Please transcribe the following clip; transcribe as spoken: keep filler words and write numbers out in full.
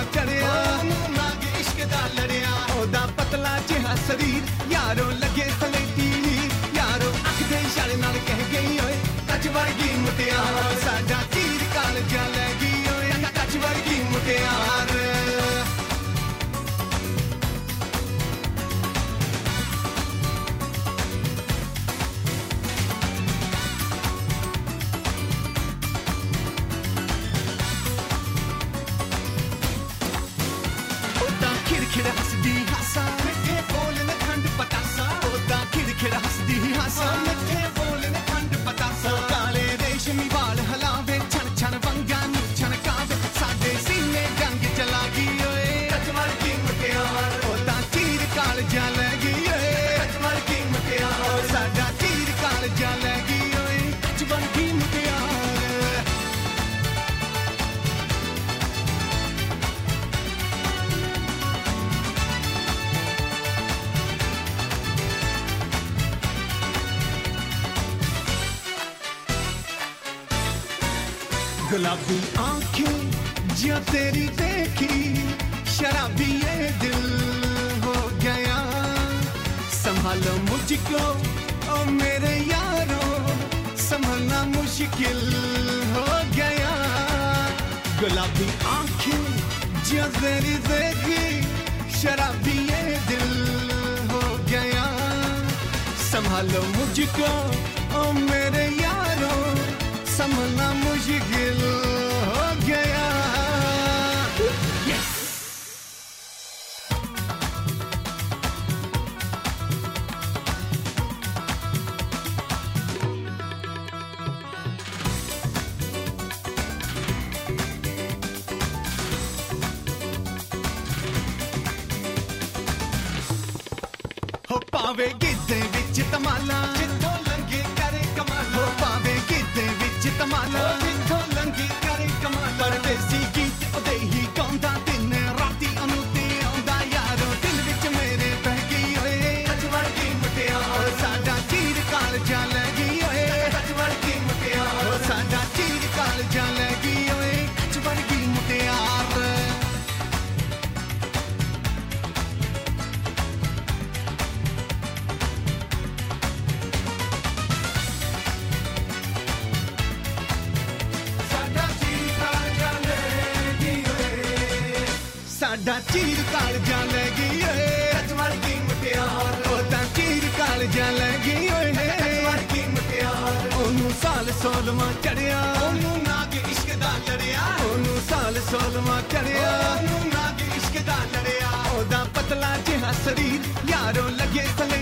ਚੜਿਆ ਉਹਨੂੰ ਨਾਗ ਇਸ਼ਕ ਦਾ ਲੜਿਆ ਉਹਦਾ ਪਤਲਾ ਜਿਹਾ ਸਰੀਰ ਯਾਰੋ ਲੱਗੇ ਸਲੇਟੀ ਯਾਰੋ ਅੱਖ ਦੇ ਇਸ਼ਾਰੇ ਨਾਲ ਕਹਿ ਗਈ ਓਏ ਕੱਚ ਵਰਗੀ ਮੁਟਿਆਰ ਸਾਡਾ ਚੀਰ ਕਾਲਜਾ ਲੈ ਗਈ ਓਏ ਕੱਚ ਵਰਗੀ ਮੁਟਿਆਰ खिड़ हसदी हासा मिठे बोल ने खंड पतासा ओदा खिड़ खिड़ हसदी हासा मिठे बोल ने खंड पतासा काले रेशमी बाल हलावे छन छन वंगा नु छनकावे साडे सीने जंग चला गई ओए कचमर की मुटियार ओदा चीर कालजा ले गई ओए कचमर की मुटियार साडा चीर कालजा ले गई ओए कचमर की मुटियार गुलाबी आंखें जो तेरी देखी शराबी ये दिल हो गया संभालो मुझको ओ मेरे यारो संभलना मुश्किल हो गया गुलाबी आंखें जो तेरी देखी शराबी ये दिल हो गया संभालो मुझको ओ मेरे यारो संभलना मुश्किल हो गया yes! हो पावे गिद्धे विच तमाला जिथों लंघे करे कमाल हो पावे गिद्धे विच तमाला जिथों लंघे करे कमाल परदेसी गीत उदे ही गाउंदा दिन राती अनु ते आउंदा यारो दिल विच मेरे बह गई ओए कचवड़ की मुटियार साडा चीर कालजा ले गई ओए कचवड़ की मुटियार साडा चीर कालजा ले गई ओए कचवड़ की मुटियार साडा चीर कालजा ले गई ओए कचवड़ की मुटियार ओदा चीर कालजा ले गई ओए कचवड़ की मुटियार ओनू साल सोलवा चढ़िया ओनू नाग इश्क दा लड़िया ओनू साल सोलवा चढ़िया ओनू नाग इश्क दा लड़िया ओदा पतला जिहा शरीर यारो लगे